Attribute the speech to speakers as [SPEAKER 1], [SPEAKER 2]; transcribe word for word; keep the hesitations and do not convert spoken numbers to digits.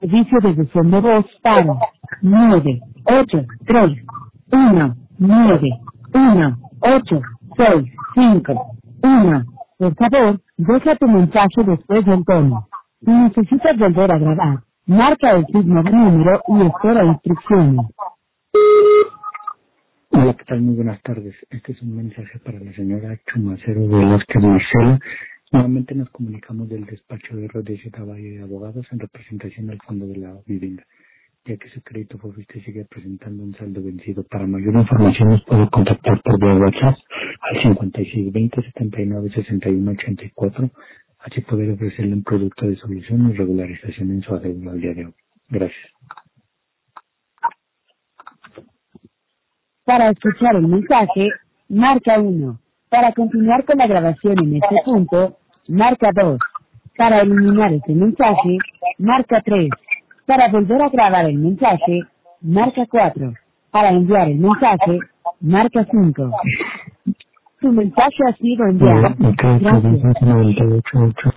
[SPEAKER 1] Servicio de buzón de voz para nueve ocho tres uno nueve uno ocho seis cinco uno. Por favor, deja tu mensaje después del tono. Si necesitas volver a grabar, marca el signo de número y espera instrucciones.
[SPEAKER 2] Hola, ¿qué tal? Muy buenas tardes. Este es un mensaje para la señora Chumacero Velázquez Marcela. Nuevamente nos comunicamos del despacho de R D Z Valle de Abogados en representación del Fondo de la Vivienda, ya que su crédito por usted sigue presentando un saldo vencido. Para mayor información nos puede contactar por vía WhatsApp al cincuenta y seis veinte setenta y nueve sesenta y uno ochenta y cuatro, así poder ofrecerle un producto de solución y regularización en su adeudo al día de hoy. Gracias.
[SPEAKER 1] Para escuchar el mensaje, marca uno. Para continuar con la grabación en este punto, marca dos. Para eliminar este mensaje, marca tres. Para volver a grabar el mensaje, marca cuatro. Para enviar el mensaje, marca cinco. Tu mensaje ha sido enviado.
[SPEAKER 2] Hola, me quedo
[SPEAKER 1] Gracias.
[SPEAKER 2] noventa y ocho.